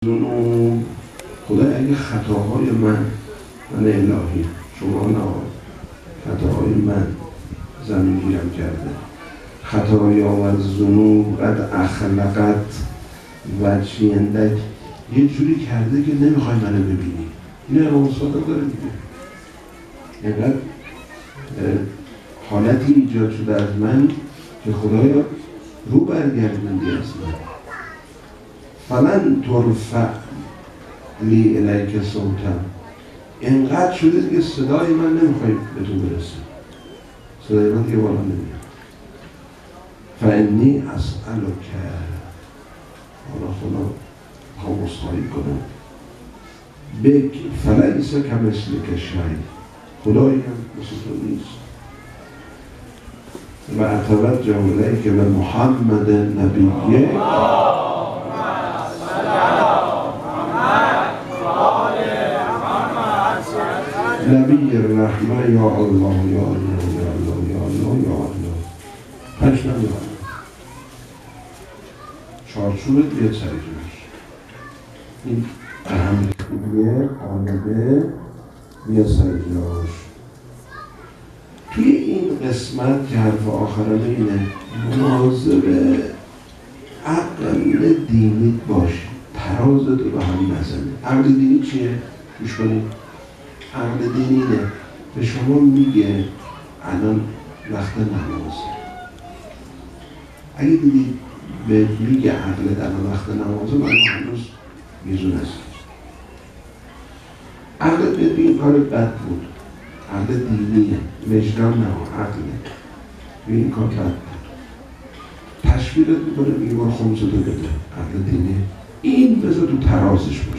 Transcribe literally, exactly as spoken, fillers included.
ذنوب خدا اگه خطاهای من من الهی شما نه خطاهای من زمین گیرم کرده خطایا و ذنوب قد اخلقت وجهی اندک یه جوری کرده که نمیخوای منو ببینی. این امام صادق داره میگه اینقدر حالتی ایجاد شده از من که خدایا رو برگردوندی از من. فلن ترفع لی الیک صوتم اینقدر شده دیگه صدای من نمیخوای به تو برسه، صدای من دیگه بالا نمیاد. فانی اسألک حالا خدا خواه مستعی کنم بک فلیس کمثلک شیء خدایی هم مثل تو نیست و اتوجه الیک و محمد نبیه نبی الرحمه یا الله یا الله یا الله یا الله یا الله پنج نمی آنه چارچوبت بیاد سری جوش این اهمیه قالبه بیاد سری جوش. توی این قسمت که حرف آخرانه اینه مواظب عقل دینی باش، ترازت رو به هم نزنه. عقل دینی چیه؟ گوش کنید. عقل دینی اینه به شما میگه الان وقت نمازه. اگه دیدید به میگه عقلت الان وقت نمازه من هنوز میزون است. عقلت بهت این کار بد بود، عقل دینیه، وجدان نه عقله، به این کار بد بود، تشویقت میکنه میگه برو خمسه تو بده. عقل دینی این بذار تو ترازش باشه.